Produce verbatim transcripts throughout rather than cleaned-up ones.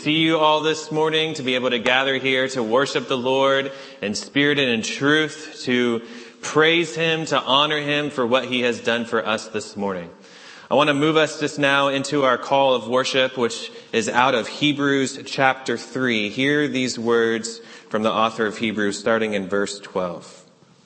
see you all this morning, to be able to gather here to worship the Lord in spirit and in truth, to praise Him, to honor Him for what He has done for us this morning. I want to move us just now into our call of worship, which is out of Hebrews chapter three. Hear these words from the author of Hebrews, starting in verse twelve.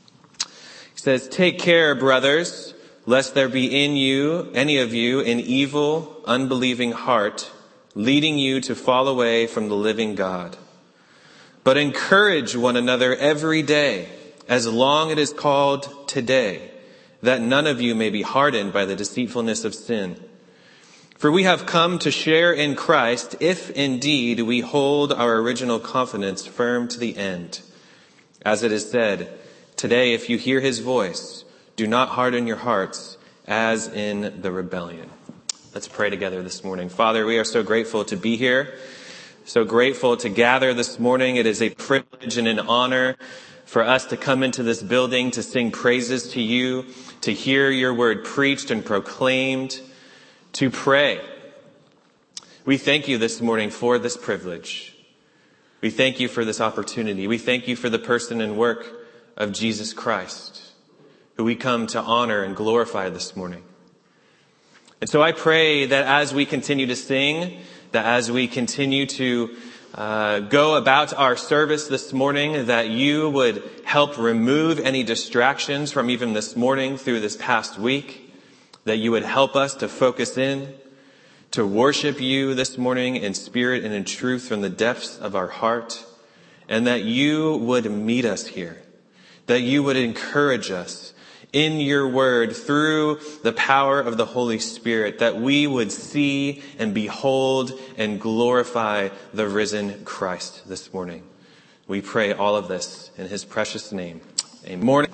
He says, "Take care, brothers, lest there be in you, any of you, an evil, unbelieving heart, leading you to fall away from the living God. But encourage one another every day, as long it is called today, that none of you may be hardened by the deceitfulness of sin. For we have come to share in Christ, if indeed we hold our original confidence firm to the end. As it is said, today if you hear His voice, do not harden your hearts as in the rebellion." Let's pray together this morning. Father, we are so grateful to be here, so grateful to gather this morning. It is a privilege and an honor for us to come into this building to sing praises to you, to hear your word preached and proclaimed, to pray. We thank you this morning for this privilege. We thank you for this opportunity. We thank you for the person and work of Jesus Christ, who we come to honor and glorify this morning. And so I pray that as we continue to sing, that as we continue to uh, go about our service this morning, that you would help remove any distractions from even this morning through this past week, that you would help us to focus in, to worship you this morning in spirit and in truth from the depths of our heart, and that you would meet us here, that you would encourage us in your word through the power of the Holy Spirit, that we would see and behold and glorify the risen Christ this morning. We pray all of this in His precious name. Amen. Morning.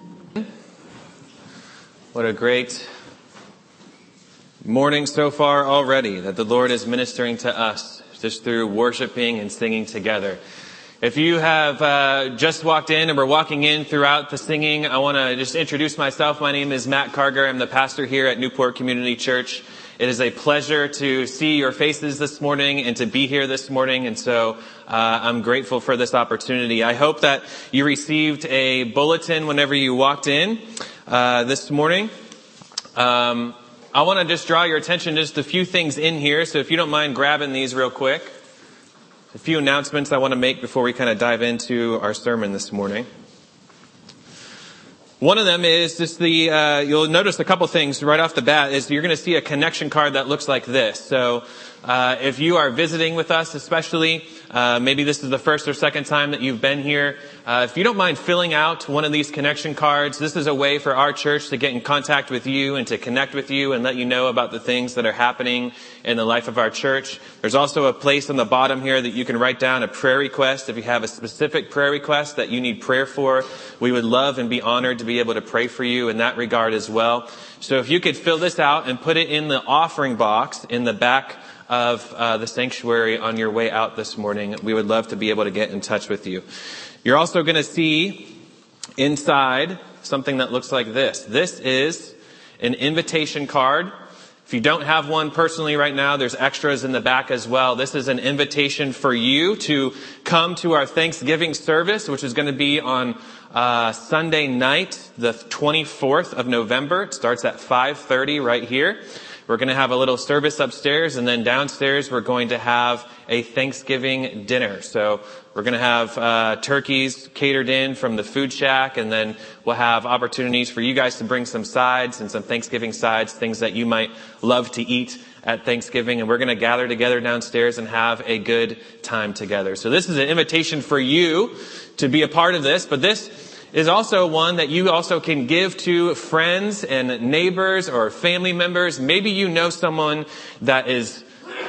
What a great morning so far already that the Lord is ministering to us just through worshiping and singing together. If you have uh, just walked in and we're walking in throughout the singing, I want to just introduce myself. My name is Matt Carger. I'm the pastor here at Newport Community Church. It is a pleasure to see your faces this morning and to be here this morning. And so uh, I'm grateful for this opportunity. I hope that you received a bulletin whenever you walked in uh, this morning. Um, I want to just draw your attention to just a few things in here. So if you don't mind grabbing these real quick. A few announcements I want to make before we kind of dive into our sermon this morning. One of them is just the, uh, you'll notice a couple things right off the bat is you're going to see a connection card that looks like this. So, uh, if you are visiting with us, especially, uh, maybe this is the first or second time that you've been here, uh, if you don't mind filling out one of these connection cards, this is a way for our church to get in contact with you and to connect with you and let you know about the things that are happening in the life of our church. There's also a place on the bottom here that you can write down a prayer request. If you have a specific prayer request that you need prayer for, we would love and be honored to be able to pray for you in that regard as well. So if you could fill this out and put it in the offering box in the back of uh, the sanctuary on your way out this morning, we would love to be able to get in touch with you. You're also going to see inside something that looks like this. This is an invitation card. If you don't have one personally right now, there's extras in the back as well. This is an invitation for you to come to our Thanksgiving service, which is going to be on uh Sunday night, the twenty-fourth of November. It starts at five thirty right here. We're going to have a little service upstairs, and then downstairs we're going to have a Thanksgiving dinner. So we're going to have uh turkeys catered in from the food shack, and then we'll have opportunities for you guys to bring some sides and some Thanksgiving sides, things that you might love to eat at Thanksgiving, and we're going to gather together downstairs and have a good time together. So this is an invitation for you to be a part of this, but this is also one that you also can give to friends and neighbors or family members. Maybe you know someone that is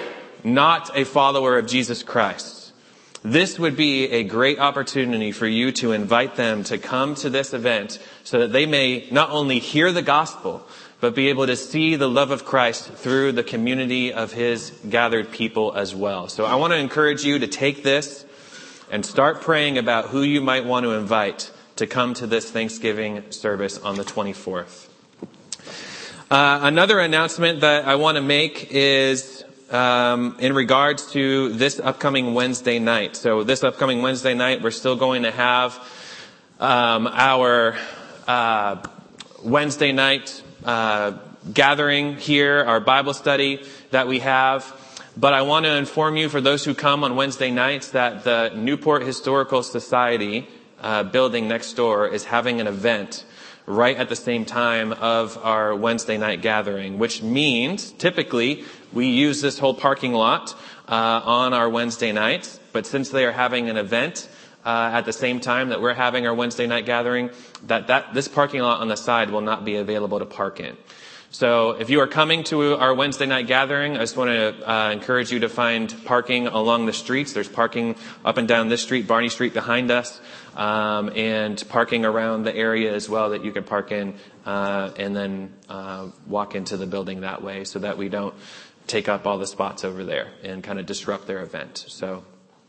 not a follower of Jesus Christ. This would be a great opportunity for you to invite them to come to this event so that they may not only hear the gospel, but be able to see the love of Christ through the community of His gathered people as well. So I want to encourage you to take this and start praying about who you might want to invite to come to this Thanksgiving service on the twenty-fourth. Uh, another announcement that I want to make is um, in regards to this upcoming Wednesday night. So this upcoming Wednesday night, we're still going to have um, our uh, Wednesday night uh, gathering here, our Bible study that we have. But I want to inform you, for those who come on Wednesday nights, that the Newport Historical Society uh, building next door is having an event right at the same time of our Wednesday night gathering, which means typically we use this whole parking lot uh, on our Wednesday nights. But since they are having an event uh, at the same time that we're having our Wednesday night gathering, that, that this parking lot on the side will not be available to park in. So if you are coming to our Wednesday night gathering, I just want to uh, encourage you to find parking along the streets. There's parking up and down this street, Barney Street behind us, um, and parking around the area as well that you can park in, uh, and then uh, walk into the building that way, so that we don't take up all the spots over there and kind of disrupt their event. So,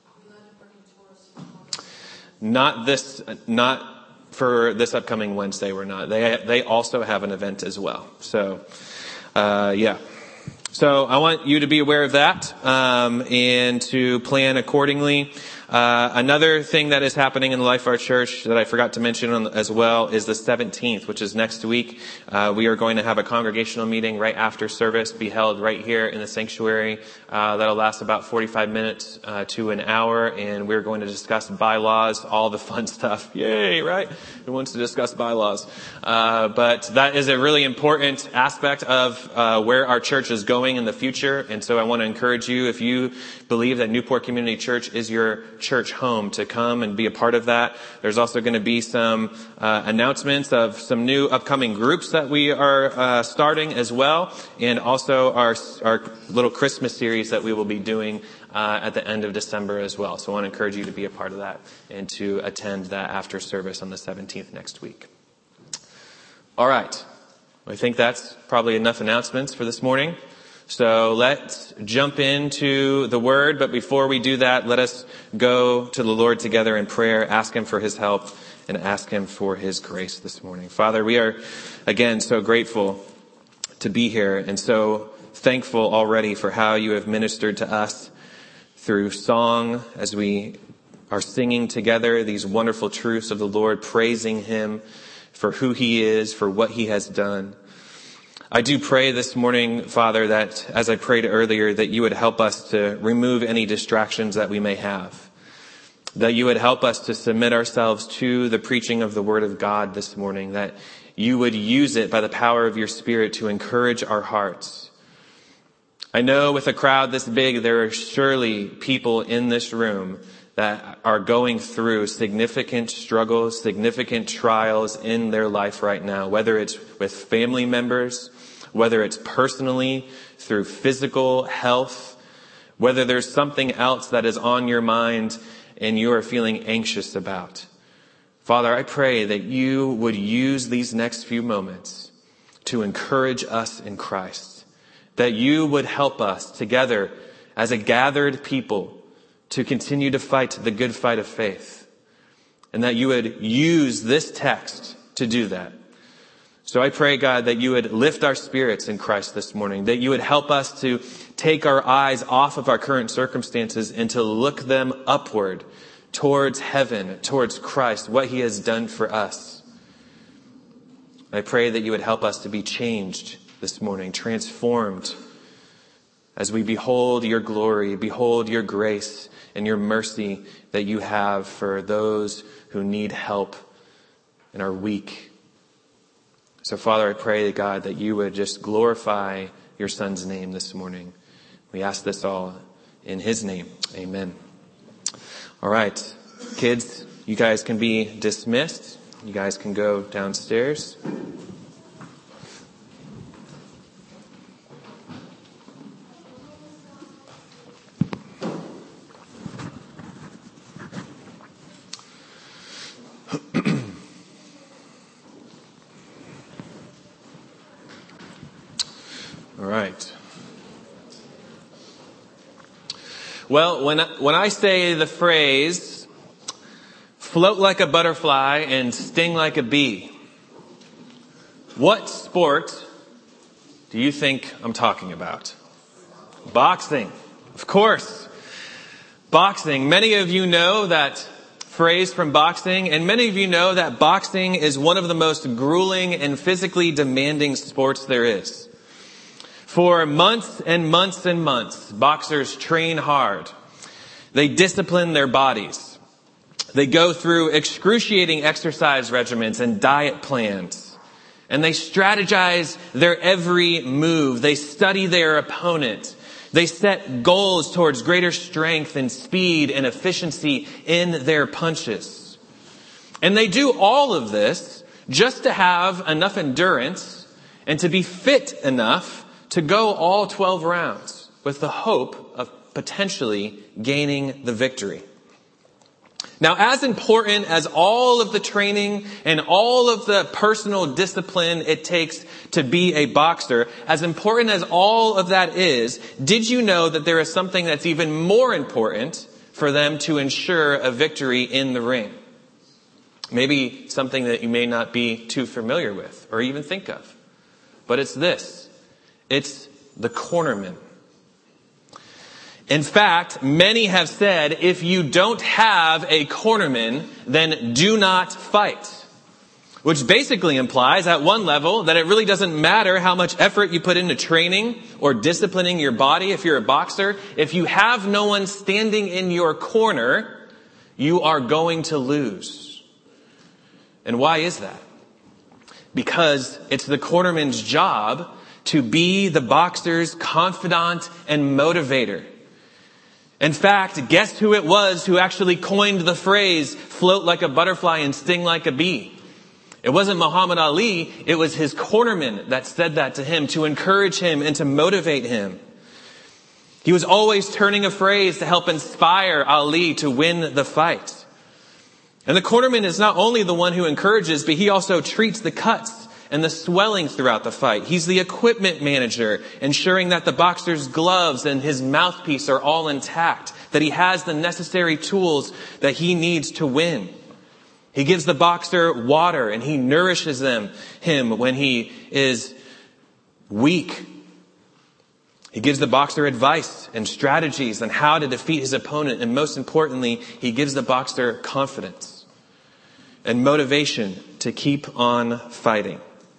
not this, not. For this upcoming Wednesday, we're not. They they also have an event as well. So, uh, yeah. So I want you to be aware of that um, and to plan accordingly. Uh, another thing that is happening in the Life of Our Church that I forgot to mention on, as well is the seventeenth, which is next week. Uh, we are going to have a congregational meeting right after service, be held right here in the sanctuary. Uh, that'll last about forty-five minutes uh, to an hour, and we're going to discuss bylaws, all the fun stuff. Yay, right? Who wants to discuss bylaws? Uh, but that is a really important aspect of uh, where our church is going in the future, and so I want to encourage you, if you believe that Newport Community Church is your church home, to come and be a part of that. There's also going to be some uh, announcements of some new upcoming groups that we are uh, starting as well, and also our our little Christmas series that we will be doing uh, at the end of December as well. So I want to encourage you to be a part of that and to attend that after service on the seventeenth next week. All right. I think that's probably enough announcements for this morning. So let's jump into the Word. But before we do that, let us go to the Lord together in prayer, ask Him for His help, and ask Him for His grace this morning. Father, we are, again, so grateful to be here and so thankful already for how You have ministered to us through song as we are singing together these wonderful truths of the Lord, praising Him for who He is, for what He has done. I do pray this morning, Father, that as I prayed earlier, that You would help us to remove any distractions that we may have. That You would help us to submit ourselves to the preaching of the Word of God this morning. That You would use it by the power of Your Spirit to encourage our hearts. I know with a crowd this big, there are surely people in this room that are going through significant struggles, significant trials in their life right now, whether it's with family members, whether it's personally through physical health, whether there's something else that is on your mind and you are feeling anxious about. Father, I pray that You would use these next few moments to encourage us in Christ, that You would help us together as a gathered people to continue to fight the good fight of faith, and that You would use this text to do that. So I pray, God, that You would lift our spirits in Christ this morning, that You would help us to take our eyes off of our current circumstances and to look them upward towards heaven, towards Christ, what He has done for us. I pray that You would help us to be changed this morning, transformed, as we behold Your glory, behold Your grace and Your mercy that You have for those who need help and are weak. So, Father, I pray, God, that You would just glorify Your Son's name this morning. We ask this all in His name. Amen. All right. Kids, you guys can be dismissed. You guys can go downstairs. All right. Well, when I, when I say the phrase, float like a butterfly and sting like a bee, what sport do you think I'm talking about? boxing. Of course. Boxing. Many of you know that phrase from boxing, and many of you know that boxing is one of the most grueling and physically demanding sports there is. For months and months and months, boxers train hard. They discipline their bodies. They go through excruciating exercise regimens and diet plans. And they strategize their every move. They study their opponent. They set goals towards greater strength and speed and efficiency in their punches. And they do all of this just to have enough endurance and to be fit enough to go all twelve rounds with the hope of potentially gaining the victory. Now, as important as all of the training and all of the personal discipline it takes to be a boxer, as important as all of that is, did you know that there is something that's even more important for them to ensure a victory in the ring? Maybe something that you may not be too familiar with or even think of. But it's this. It's the cornerman. In fact, many have said, if you don't have a cornerman, then do not fight. Which basically implies, at one level, that it really doesn't matter how much effort you put into training or disciplining your body if you're a boxer. If you have no one standing in your corner, you are going to lose. And why is that? Because it's the cornerman's job to be the boxer's confidant and motivator. In fact, guess who it was who actually coined the phrase, float like a butterfly and sting like a bee? It wasn't Muhammad Ali, it was his cornerman that said that to him to encourage him and to motivate him. He was always turning a phrase to help inspire Ali to win the fight. And the cornerman is not only the one who encourages, but he also treats the cuts and the swelling throughout the fight. He's the equipment manager, ensuring that the boxer's gloves and his mouthpiece are all intact, that he has the necessary tools that he needs to win. He gives the boxer water and he nourishes them, him when he is weak. He gives the boxer advice and strategies on how to defeat his opponent. And most importantly, he gives the boxer confidence and motivation to keep on fighting.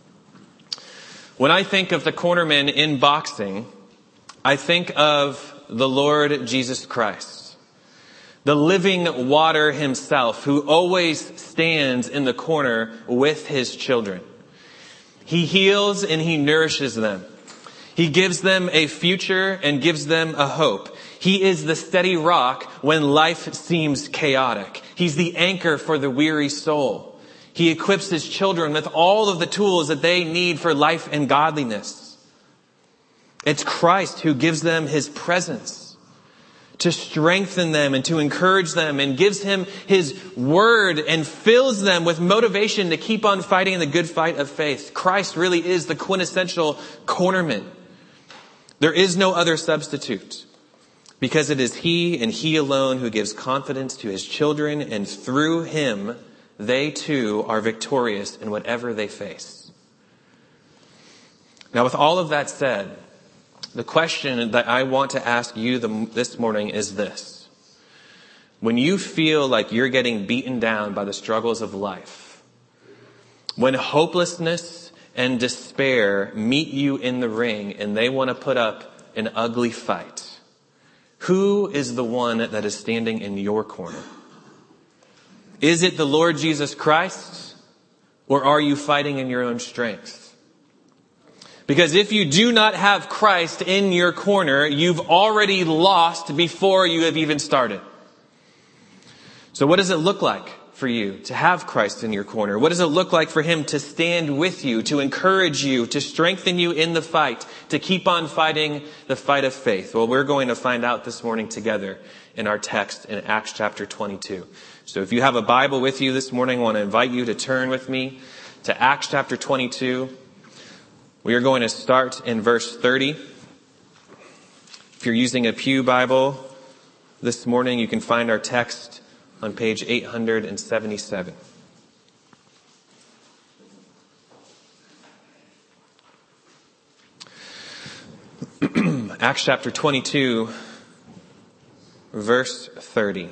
When I think of the cornerman in boxing, I think of the Lord Jesus Christ, the living water himself, who always stands in the corner with his children. He heals and he nourishes them. He gives them a future and gives them a hope. He is the steady rock when life seems chaotic. He's the anchor for the weary soul. He equips his children with all of the tools that they need for life and godliness. It's Christ who gives them his presence to strengthen them and to encourage them, and gives him his word and fills them with motivation to keep on fighting the good fight of faith. Christ really is the quintessential cornerman. There is no other substitute, because it is he and he alone who gives confidence to his children, and through him, they too are victorious in whatever they face. Now, with all of that said, the question that I want to ask you this morning is this. When you feel like you're getting beaten down by the struggles of life, when hopelessness and despair meet you in the ring and they want to put up an ugly fight, who is the one that is standing in your corner? Is it the Lord Jesus Christ, or are you fighting in your own strength? Because if you do not have Christ in your corner, you've already lost before you have even started. So what does it look like for you to have Christ in your corner? What does it look like for him to stand with you, to encourage you, to strengthen you in the fight, to keep on fighting the fight of faith? Well, we're going to find out this morning together in our text in Acts chapter twenty-two. So if you have a Bible with you this morning, I want to invite you to turn with me to Acts chapter twenty-two. We are going to start in verse thirty. If you're using a Pew Bible this morning, you can find our text on page eight hundred seventy-seven. Acts chapter twenty-two, verse thirty.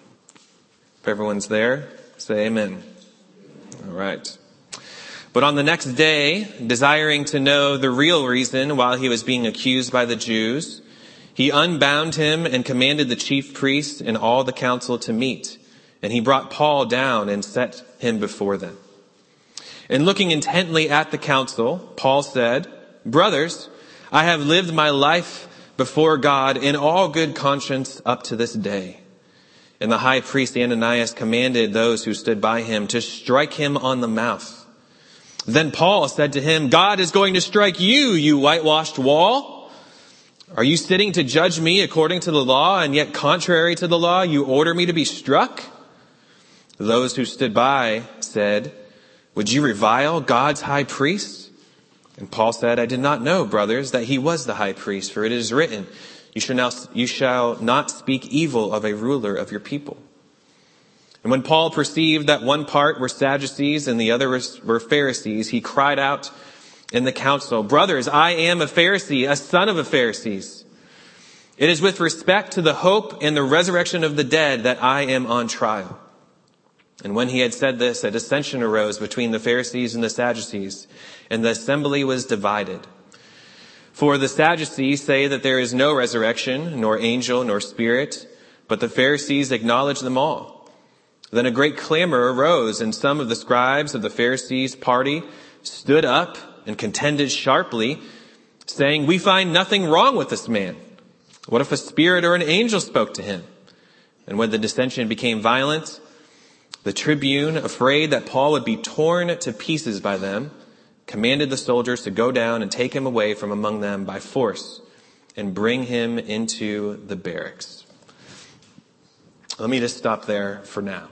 If everyone's there, say amen. All right. But on the next day, desiring to know the real reason why he was being accused by the Jews, he unbound him and commanded the chief priests and all the council to meet. And he brought Paul down and set him before them. And looking intently at the council, Paul said, "Brothers, I have lived my life before God in all good conscience up to this day." And the high priest Ananias commanded those who stood by him to strike him on the mouth. Then Paul said to him, "God is going to strike you, you whitewashed wall. Are you sitting to judge me according to the law, and yet contrary to the law you order me to be struck?" Those who stood by said, "Would you revile God's high priest?" And Paul said, "I did not know, brothers, that he was the high priest, for it is written, you shall, now, you shall not speak evil of a ruler of your people." And when Paul perceived that one part were Sadducees and the other were Pharisees, he cried out in the council, "Brothers, I am a Pharisee, a son of a Pharisees. It is with respect to the hope and the resurrection of the dead that I am on trial." And when he had said this, a dissension arose between the Pharisees and the Sadducees, and the assembly was divided. For the Sadducees say that there is no resurrection, nor angel, nor spirit, but the Pharisees acknowledge them all. Then a great clamor arose, and some of the scribes of the Pharisees' party stood up and contended sharply, saying, "We find nothing wrong with this man. What if a spirit or an angel spoke to him?" And when the dissension became violent, the tribune, afraid that Paul would be torn to pieces by them, commanded the soldiers to go down and take him away from among them by force and bring him into the barracks. Let me just stop there for now.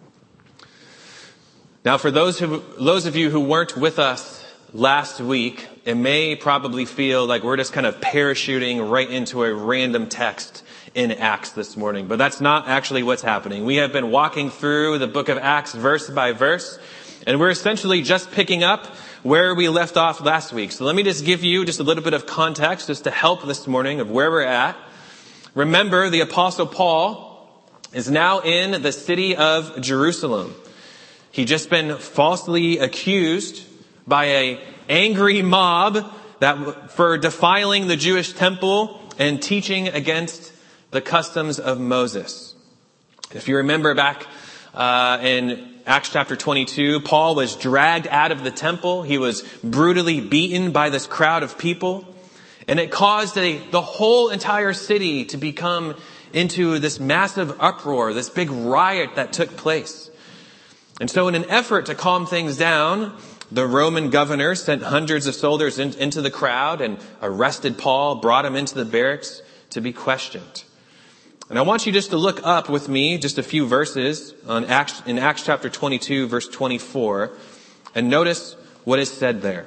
Now, for those who, those of you who weren't with us last week, it may probably feel like we're just kind of parachuting right into a random text in Acts this morning, but that's not actually what's happening. We have been walking through the book of Acts verse by verse, and we're essentially just picking up where we left off last week. So let me just give you just a little bit of context just to help this morning of where we're at. Remember, the Apostle Paul is now in the city of Jerusalem. He just been falsely accused by a angry mob that for defiling the Jewish temple and teaching against the customs of Moses. If you remember back uh, in Acts chapter twenty-two, Paul was dragged out of the temple. He was brutally beaten by this crowd of people. And it caused a, the whole entire city to become into this massive uproar, this big riot that took place. And so in an effort to calm things down, the Roman governor sent hundreds of soldiers in, into the crowd and arrested Paul, brought him into the barracks to be questioned. And I want you just to look up with me just a few verses on Acts, in Acts chapter twenty-two, verse twenty-four, and notice what is said there.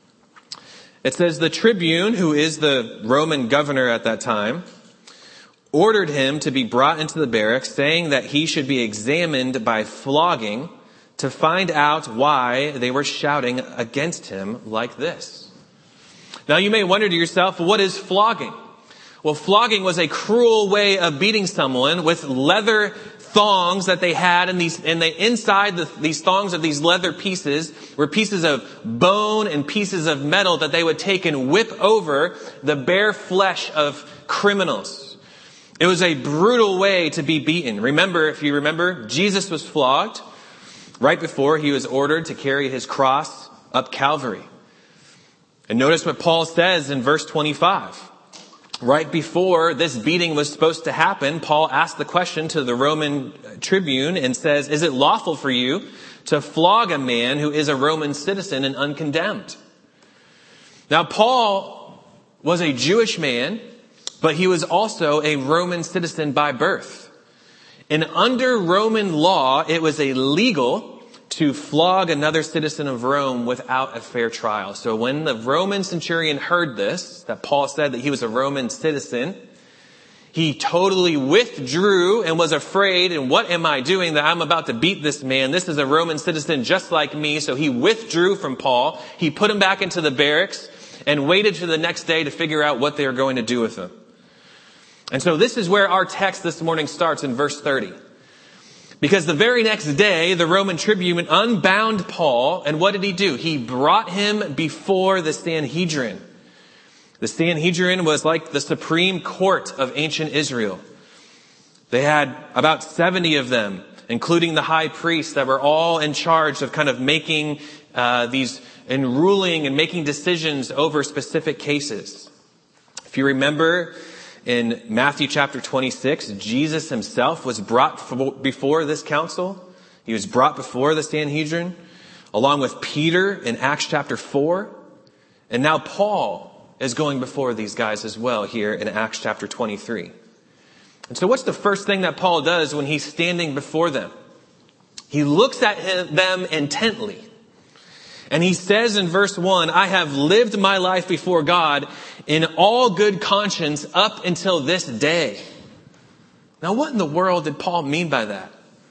It says, "The tribune, who is the Roman governor at that time, ordered him to be brought into the barracks, saying that he should be examined by flogging to find out why they were shouting against him like this." Now you may wonder to yourself, what is flogging? Well, flogging was a cruel way of beating someone with leather thongs that they had, and these, and they inside the, these thongs of these leather pieces were pieces of bone and pieces of metal that they would take and whip over the bare flesh of criminals. It was a brutal way to be beaten. Remember, if you remember, Jesus was flogged right before he was ordered to carry his cross up Calvary. And notice what Paul says in verse twenty-five. Right before this beating was supposed to happen, Paul asked the question to the Roman tribune and says, "Is it lawful for you to flog a man who is a Roman citizen and uncondemned?" Now, Paul was a Jewish man, but he was also a Roman citizen by birth. And under Roman law, it was illegal to flog another citizen of Rome without a fair trial. So when the Roman centurion heard this, that Paul said that he was a Roman citizen, he totally withdrew and was afraid. And what am I doing that I'm about to beat this man? This is a Roman citizen just like me. So he withdrew from Paul. He put him back into the barracks. and waited to the next day to figure out what they were going to do with them. And so this is where our text this morning starts in verse thirty. Because the very next day, the Roman tribune unbound Paul, and what did he do? He brought him before the Sanhedrin. The Sanhedrin was like the supreme court of ancient Israel. They had about seventy of them, including the high priests, that were all in charge of kind of making uh, these and ruling and making decisions over specific cases. If you remember, in Matthew chapter twenty-six, Jesus himself was brought before this council. He was brought before the Sanhedrin, along with Peter in Acts chapter four. And now Paul is going before these guys as well here in Acts chapter twenty-three. And so what's the first thing that Paul does when he's standing before them? He looks at him, them intently. And he says in verse one, I have lived my life before God in all good conscience up until this day. Now, what in the world did Paul mean by that?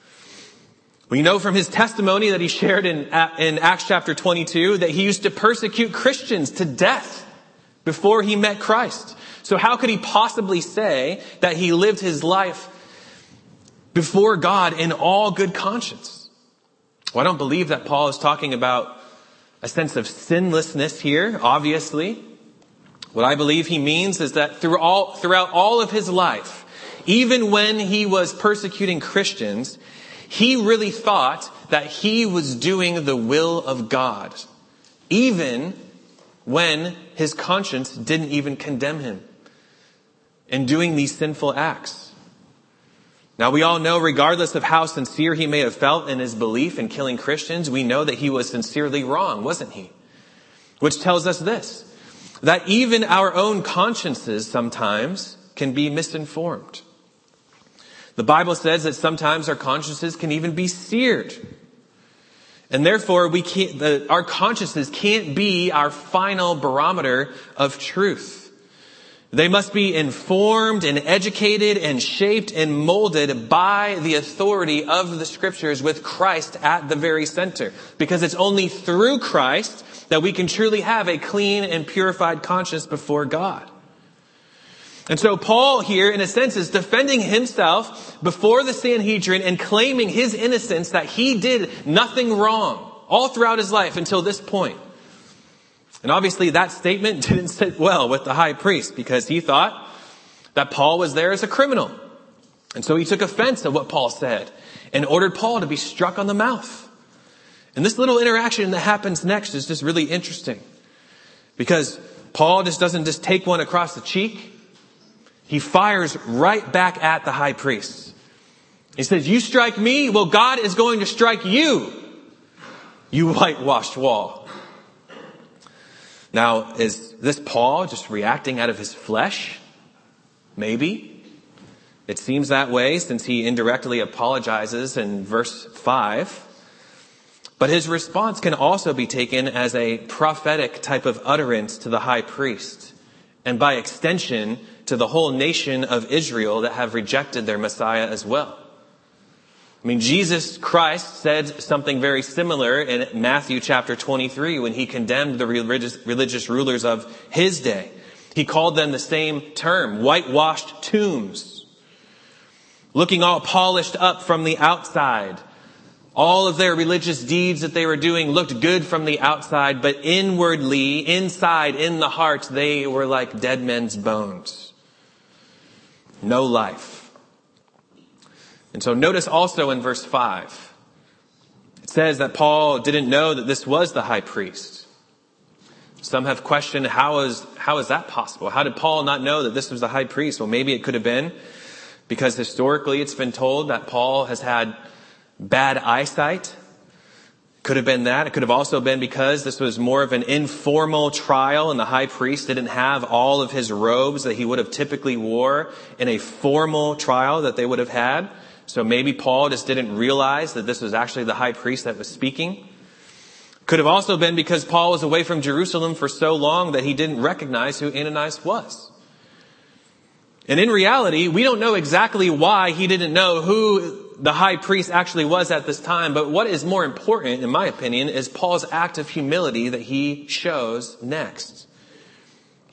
We know from his testimony that he shared in, in Acts chapter twenty-two that he used to persecute Christians to death before he met Christ. So how could he possibly say that he lived his life before God in all good conscience? Well, I don't believe that Paul is talking about a sense of sinlessness here, obviously. What I believe he means is that through all, throughout all of his life, even when he was persecuting Christians, he really thought that he was doing the will of God, even when his conscience didn't even condemn him in doing these sinful acts. Now, we all know, regardless of how sincere he may have felt in his belief in killing Christians, we know that he was sincerely wrong, wasn't he? Which tells us this, that even our own consciences sometimes can be misinformed. The Bible says that sometimes our consciences can even be seared. And therefore, we can't, the, our consciences can't be our final barometer of truth. They must be informed and educated and shaped and molded by the authority of the scriptures with Christ at the very center. Because it's only through Christ that we can truly have a clean and purified conscience before God. And so Paul here, in a sense, is defending himself before the Sanhedrin and claiming his innocence, that he did nothing wrong all throughout his life until this point. And obviously that statement didn't sit well with the high priest, because he thought that Paul was there as a criminal. And so he took offense at what Paul said and ordered Paul to be struck on the mouth. And this little interaction that happens next is just really interesting, because Paul just doesn't just take one across the cheek. He fires right back at the high priest. He says, you strike me, well, God is going to strike you, you whitewashed wall. Now, is this Paul just reacting out of his flesh? Maybe. It seems that way, since he indirectly apologizes in verse five. But his response can also be taken as a prophetic type of utterance to the high priest, and by extension to the whole nation of Israel that have rejected their Messiah as well. I mean, Jesus Christ said something very similar in Matthew chapter twenty-three when he condemned the religious, religious rulers of his day. He called them the same term, whitewashed tombs, looking all polished up from the outside. All of their religious deeds that they were doing looked good from the outside, but inwardly, inside, in the heart, they were like dead men's bones. No life. And so notice also in verse five, it says that Paul didn't know that this was the high priest. Some have questioned, how is, how is that possible? How did Paul not know that this was the high priest? Well, maybe it could have been because historically it's been told that Paul has had bad eyesight. Could have been that. It could have also been because this was more of an informal trial and the high priest didn't have all of his robes that he would have typically wore in a formal trial that they would have had. So maybe Paul just didn't realize that this was actually the high priest that was speaking. Could have also been because Paul was away from Jerusalem for so long that he didn't recognize who Ananias was. And in reality, we don't know exactly why he didn't know who the high priest actually was at this time. But what is more important, in my opinion, is Paul's act of humility that he shows next.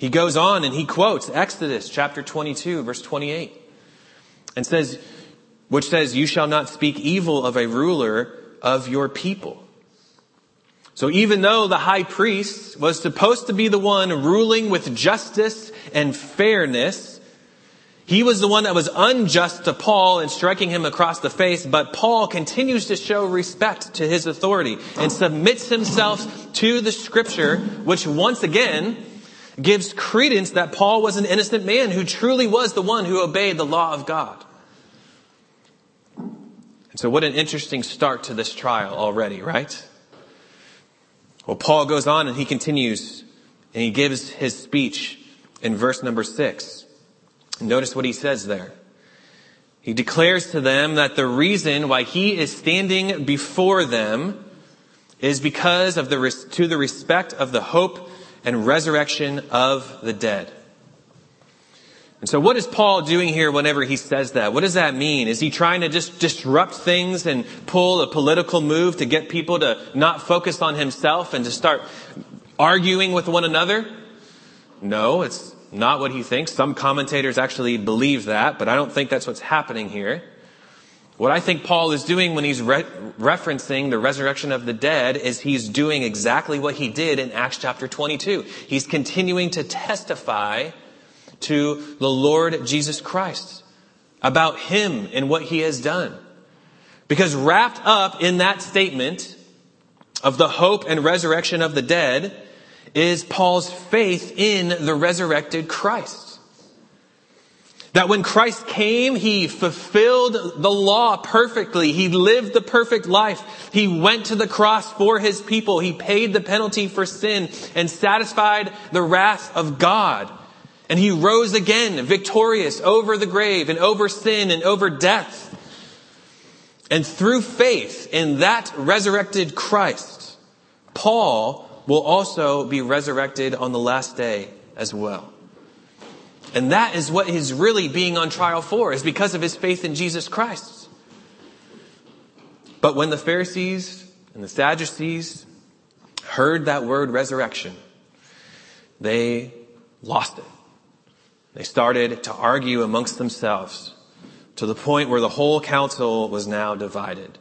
He goes on and he quotes Exodus chapter twenty-two, verse twenty-eight, and says, which says, "You shall not speak evil of a ruler of your people." So even though the high priest was supposed to be the one ruling with justice and fairness, he was the one that was unjust to Paul and striking him across the face. But Paul continues to show respect to his authority and submits himself to the scripture, which once again gives credence that Paul was an innocent man who truly was the one who obeyed the law of God. And so what an interesting start to this trial already, right? Well, Paul goes on and he continues and he gives his speech in verse number six. Notice what he says there. He declares to them that the reason why he is standing before them is because of the to the respect of the hope and resurrection of the dead. And so what is Paul doing here whenever he says that? What does that mean? Is he trying to just disrupt things and pull a political move to get people to not focus on himself and to start arguing with one another? No, it's not what he thinks. Some commentators actually believe that, but I don't think that's what's happening here. What I think Paul is doing when he's re- referencing the resurrection of the dead is he's doing exactly what he did in Acts chapter twenty-two. He's continuing to testify to the Lord Jesus Christ about him and what he has done. Because wrapped up in that statement of the hope and resurrection of the dead is Paul's faith in the resurrected Christ. That when Christ came, he fulfilled the law perfectly. He lived the perfect life. He went to the cross for his people. He paid the penalty for sin and satisfied the wrath of God. And he rose again, victorious over the grave and over sin and over death. And through faith in that resurrected Christ, Paul will also be resurrected on the last day as well. And that is what he's really being on trial for, is because of his faith in Jesus Christ. But when the Pharisees and the Sadducees heard that word resurrection, they lost it. They started to argue amongst themselves to the point where the whole council was now divided.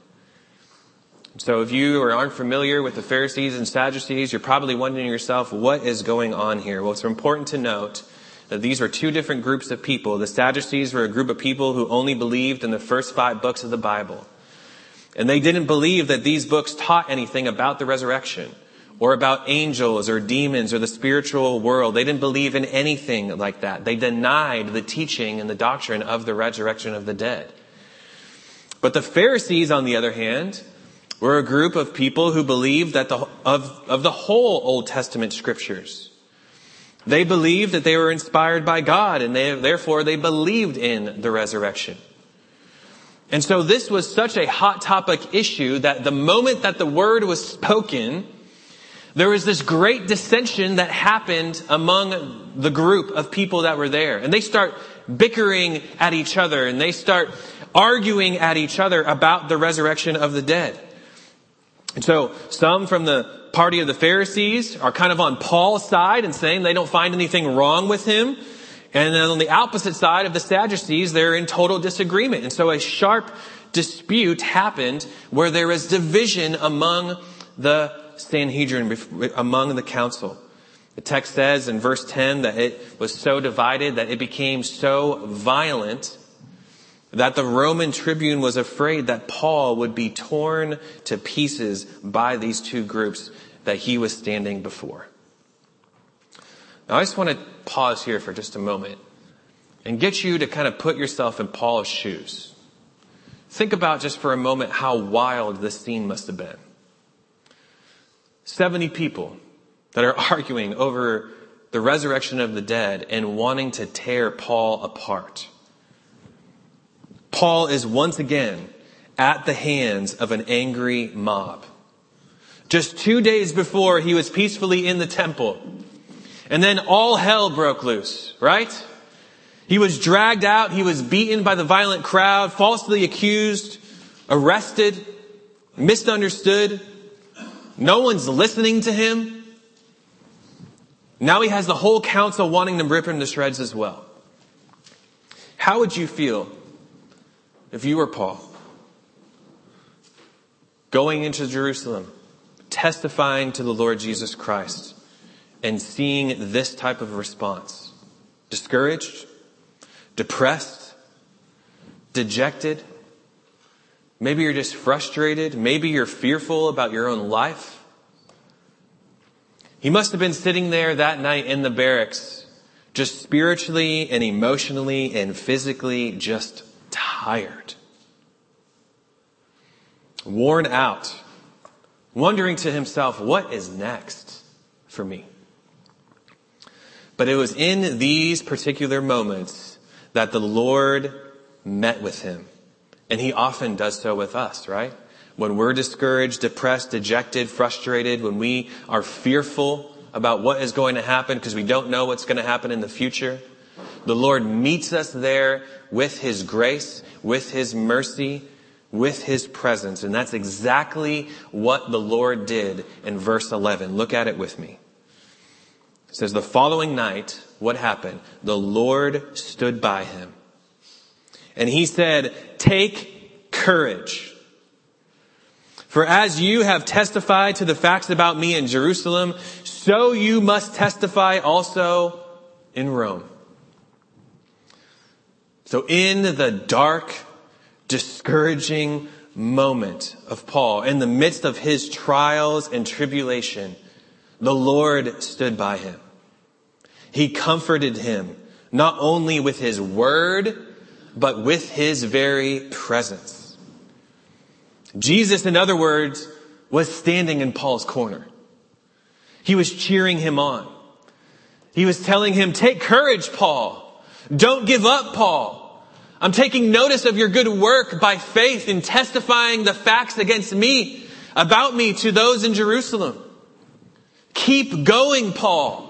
So if you aren't familiar with the Pharisees and Sadducees, you're probably wondering yourself, what is going on here? Well, it's important to note that these were two different groups of people. The Sadducees were a group of people who only believed in the first five books of the Bible. And they didn't believe that these books taught anything about the resurrection or about angels or demons or the spiritual world. They didn't believe in anything like that. They denied the teaching and the doctrine of the resurrection of the dead. But the Pharisees, on the other hand, were a group of people who believed that the, of, of the whole Old Testament scriptures. They believed that they were inspired by God, and they, therefore they believed in the resurrection. And so this was such a hot topic issue that the moment that the word was spoken, there was this great dissension that happened among the group of people that were there. And they start bickering at each other, and they start arguing at each other about the resurrection of the dead. And so some from the party of the Pharisees are kind of on Paul's side and saying they don't find anything wrong with him. And then on the opposite side of the Sadducees, they're in total disagreement. And so a sharp dispute happened where there was division among the Sanhedrin, among the council. The text says in verse ten that it was so divided that it became so violent that the Roman tribune was afraid that Paul would be torn to pieces by these two groups that he was standing before. Now, I just want to pause here for just a moment and get you to kind of put yourself in Paul's shoes. Think about just for a moment how wild this scene must have been. seventy people that are arguing over the resurrection of the dead and wanting to tear Paul apart. Paul is once again at the hands of an angry mob. Just two days before, he was peacefully in the temple. And then all hell broke loose, right? He was dragged out. He was beaten by the violent crowd, falsely accused, arrested, misunderstood. No one's listening to him. Now he has the whole council wanting to rip him to shreds as well. How would you feel if you were Paul, going into Jerusalem, testifying to the Lord Jesus Christ, and seeing this type of response? Discouraged? Depressed? Dejected? Maybe you're just frustrated. Maybe you're fearful about your own life. He must have been sitting there that night in the barracks, just spiritually and emotionally and physically just tired. Worn out. Wondering to himself, what is next for me? But it was in these particular moments that the Lord met with him. And he often does so with us, right? When we're discouraged, depressed, dejected, frustrated, when we are fearful about what is going to happen because we don't know what's going to happen in the future, the Lord meets us there with his grace, with his mercy, with his presence. And that's exactly what the Lord did in verse eleven. Look at it with me. It says, the following night, what happened? The Lord stood by him. And he said, take courage. For as you have testified to the facts about me in Jerusalem, so you must testify also in Rome. So in the dark, discouraging moment of Paul, in the midst of his trials and tribulation, the Lord stood by him. He comforted him, not only with his word, but with his very presence. Jesus, in other words, was standing in Paul's corner. He was cheering him on. He was telling him, take courage, Paul. Don't give up, Paul. I'm taking notice of your good work by faith in testifying the facts against me, about me, to those in Jerusalem. Keep going, Paul.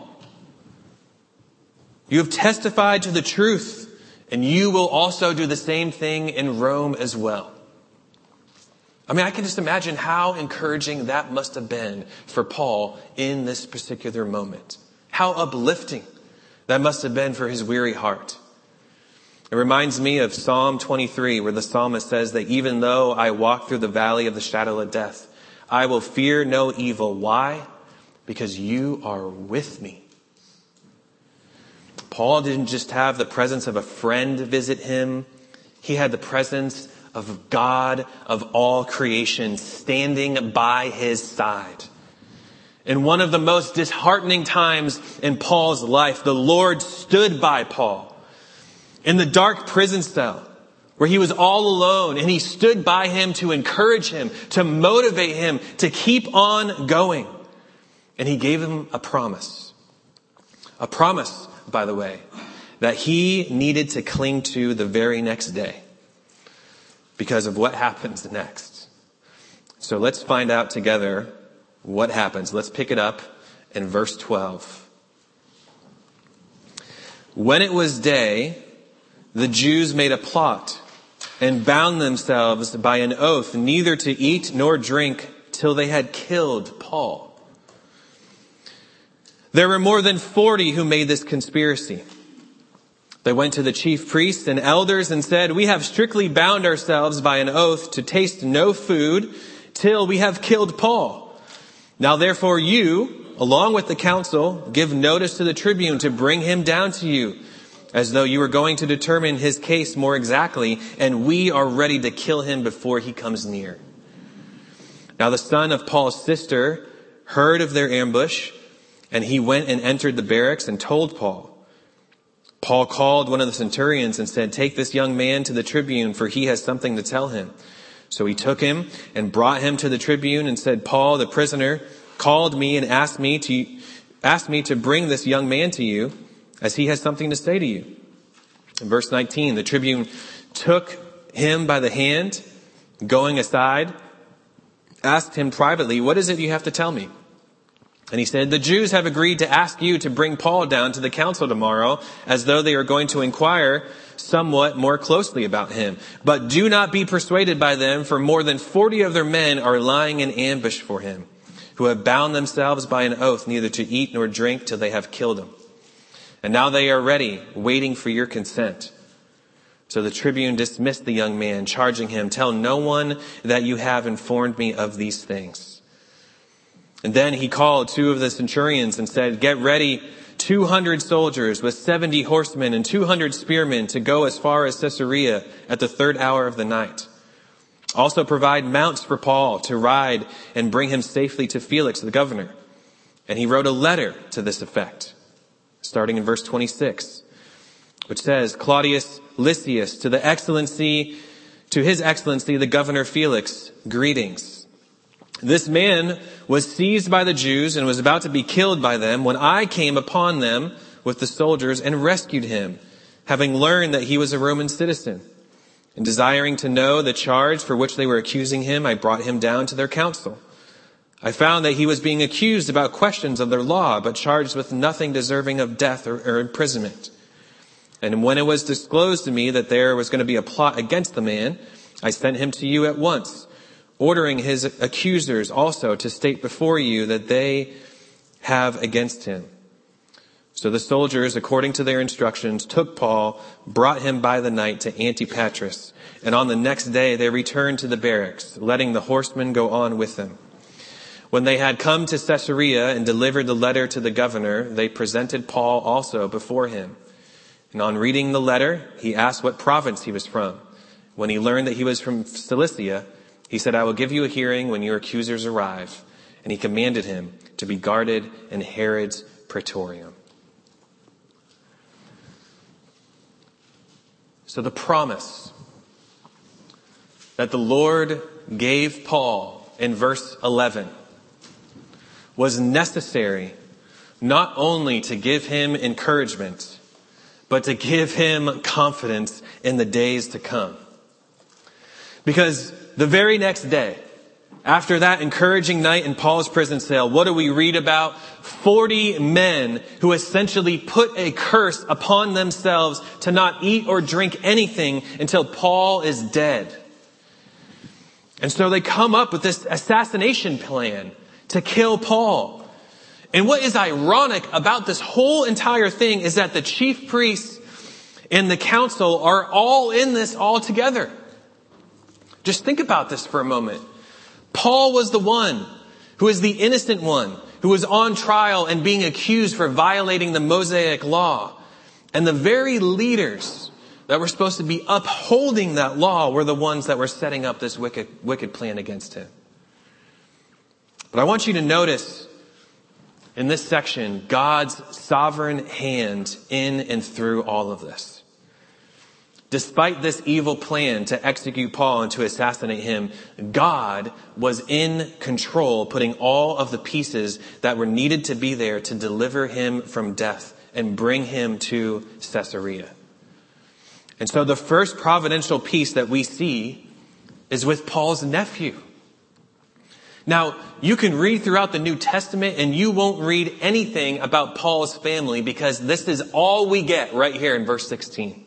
You have testified to the truth, and you will also do the same thing in Rome as well. I mean, I can just imagine how encouraging that must have been for Paul in this particular moment. How uplifting that must have been for his weary heart. It reminds me of Psalm twenty-three, where the psalmist says that even though I walk through the valley of the shadow of death, I will fear no evil. Why? Because you are with me. Paul didn't just have the presence of a friend visit him. He had the presence of God of all creation standing by his side. In one of the most disheartening times in Paul's life, the Lord stood by Paul in the dark prison cell where he was all alone, and he stood by him to encourage him, to motivate him, to keep on going. And he gave him a promise. A promise, by the way, that he needed to cling to the very next day, because of what happens next. So let's find out together what happens. Let's pick it up in verse twelve. When it was day, the Jews made a plot and bound themselves by an oath neither to eat nor drink till they had killed Paul. There were more than forty who made this conspiracy. They went to the chief priests and elders and said, we have strictly bound ourselves by an oath to taste no food till we have killed Paul. Now therefore you, along with the council, give notice to the tribune to bring him down to you, as though you were going to determine his case more exactly, and we are ready to kill him before he comes near. Now the son of Paul's sister heard of their ambush, and he went and entered the barracks and told Paul. Paul called one of the centurions and said, take this young man to the tribune, for he has something to tell him. So he took him and brought him to the tribune and said, Paul, the prisoner, called me and asked me to, asked me to bring this young man to you, as he has something to say to you. In verse nineteen, the tribune took him by the hand, going aside, asked him privately, what is it you have to tell me? And he said, the Jews have agreed to ask you to bring Paul down to the council tomorrow, as though they are going to inquire somewhat more closely about him. But do not be persuaded by them, for more than forty of their men are lying in ambush for him. who have bound themselves by an oath neither to eat nor drink till they have killed him. And now they are ready, waiting for your consent." So the tribune dismissed the young man, charging him, "Tell no one that you have informed me of these things." And then he called two of the centurions and said, "Get ready two hundred soldiers with seventy horsemen and two hundred spearmen to go as far as Caesarea at the third hour of the night. Also provide mounts for Paul to ride and bring him safely to Felix, the governor." And he wrote a letter to this effect, starting in verse twenty-six, which says, "Claudius Lysias, to the excellency, to his excellency, the governor Felix, greetings. This man was seized by the Jews and was about to be killed by them when I came upon them with the soldiers and rescued him, having learned that he was a Roman citizen. And desiring to know the charge for which they were accusing him, I brought him down to their council. I found that he was being accused about questions of their law, but charged with nothing deserving of death or, or imprisonment. And when it was disclosed to me that there was going to be a plot against the man, I sent him to you at once, ordering his accusers also to state before you that they have against him." So the soldiers, according to their instructions, took Paul, brought him by the night to Antipatris, and on the next day they returned to the barracks, letting the horsemen go on with them. When they had come to Caesarea and delivered the letter to the governor, they presented Paul also before him. And on reading the letter, he asked what province he was from. When he learned that he was from Cilicia, he said, "I will give you a hearing when your accusers arrive." And he commanded him to be guarded in Herod's praetorium. So the promise that the Lord gave Paul in verse eleven was necessary not only to give him encouragement, but to give him confidence in the days to come. Because the very next day, after that encouraging night in Paul's prison cell, what do we read about? Forty men who essentially put a curse upon themselves to not eat or drink anything until Paul is dead. And so they come up with this assassination plan to kill Paul. And what is ironic about this whole entire thing is that the chief priests and the council are all in this all together. Just think about this for a moment. Paul was the one who is the innocent one, who was on trial and being accused for violating the Mosaic law. And the very leaders that were supposed to be upholding that law were the ones that were setting up this wicked, wicked plan against him. But I want you to notice in this section, God's sovereign hand in and through all of this. Despite this evil plan to execute Paul and to assassinate him, God was in control, putting all of the pieces that were needed to be there to deliver him from death and bring him to Caesarea. And so the first providential piece that we see is with Paul's nephew. Now, you can read throughout the New Testament and you won't read anything about Paul's family because this is all we get right here in verse sixteen.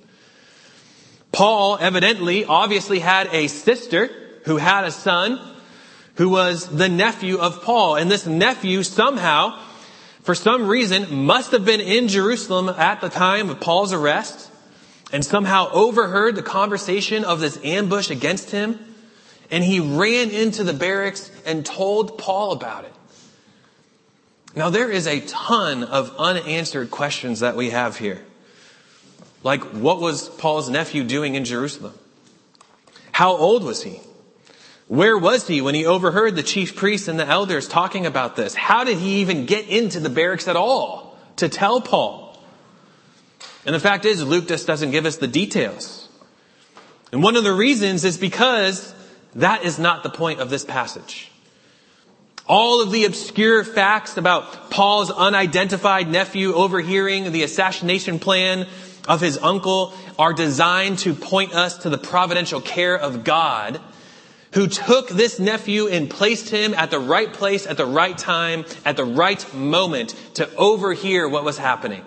Paul evidently, obviously had a sister who had a son who was the nephew of Paul. And this nephew somehow, for some reason, must have been in Jerusalem at the time of Paul's arrest and somehow overheard the conversation of this ambush against him. And he ran into the barracks and told Paul about it. Now, there is a ton of unanswered questions that we have here. Like, what was Paul's nephew doing in Jerusalem? How old was he? Where was he when he overheard the chief priests and the elders talking about this? How did he even get into the barracks at all to tell Paul? And the fact is, Luke just doesn't give us the details. And one of the reasons is because that is not the point of this passage. All of the obscure facts about Paul's unidentified nephew overhearing the assassination plan of his uncle are designed to point us to the providential care of God, who took this nephew and placed him at the right place at the right time at the right moment to overhear what was happening.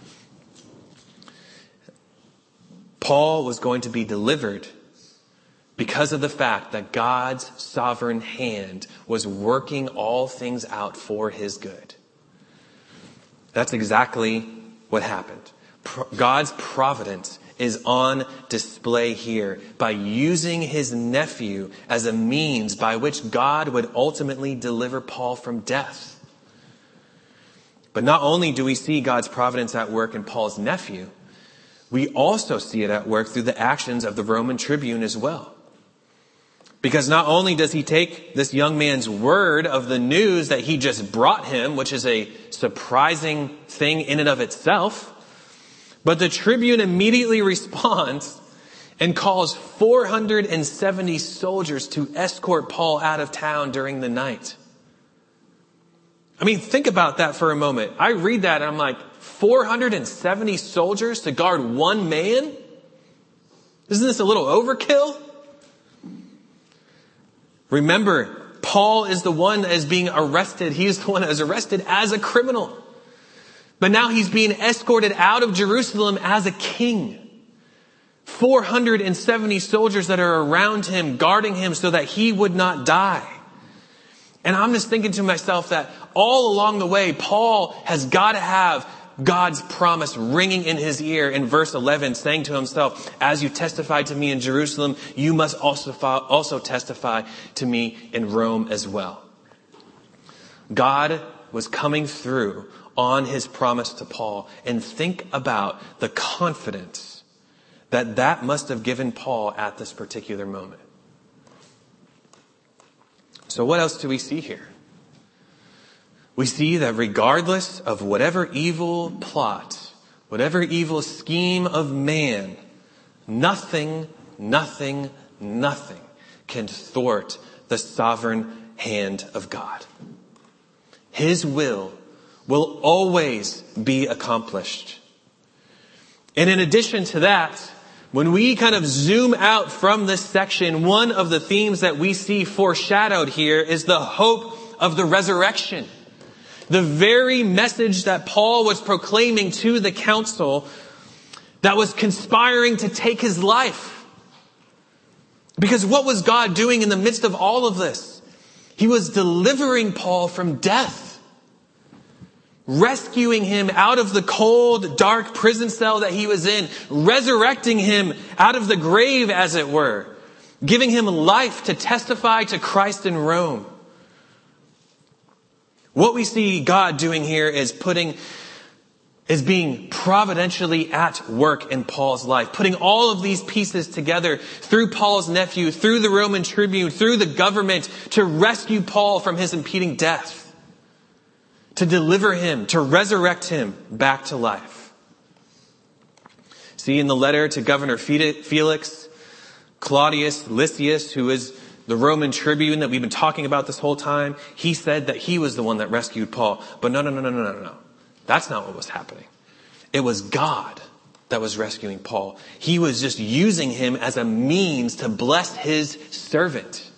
Paul was going to be delivered because of the fact that God's sovereign hand was working all things out for his good. That's exactly what happened. God's providence is on display here by using his nephew as a means by which God would ultimately deliver Paul from death. But not only do we see God's providence at work in Paul's nephew, we also see it at work through the actions of the Roman tribune as well. Because not only does he take this young man's word of the news that he just brought him, which is a surprising thing in and of itself, but the tribune immediately responds and calls four hundred seventy soldiers to escort Paul out of town during the night. I mean, think about that for a moment. I read that and I'm like, four hundred seventy soldiers to guard one man? Isn't this a little overkill? Remember, Paul is the one that is being arrested. He is the one that is arrested as a criminal. But now he's being escorted out of Jerusalem as a king. four hundred seventy soldiers that are around him, guarding him so that he would not die. And I'm just thinking to myself that all along the way, Paul has got to have God's promise ringing in his ear in verse eleven, saying to himself, as you testified to me in Jerusalem, you must also, also testify to me in Rome as well. God was coming through on his promise to Paul. And think about the confidence that that must have given Paul at this particular moment. So what else do we see here? We see that regardless of whatever evil plot, whatever evil scheme of man, nothing, nothing, nothing can thwart the sovereign hand of God. His will will always be accomplished. And in addition to that, when we kind of zoom out from this section, one of the themes that we see foreshadowed here is the hope of the resurrection. The very message that Paul was proclaiming to the council that was conspiring to take his life. Because what was God doing in the midst of all of this? He was delivering Paul from death. Rescuing him out of the cold, dark prison cell that he was in. Resurrecting him out of the grave, as it were. Giving him life to testify to Christ in Rome. What we see God doing here is putting, is being providentially at work in Paul's life. Putting all of these pieces together through Paul's nephew, through the Roman tribune, through the government to rescue Paul from his impending death. To deliver him, to resurrect him back to life. See, in the letter to Governor Felix, Claudius Lysias, who is the Roman tribune that we've been talking about this whole time, he said that he was the one that rescued Paul. But no, no, no, no, no, no, no. That's not what was happening. It was God that was rescuing Paul. He was just using him as a means to bless his servant.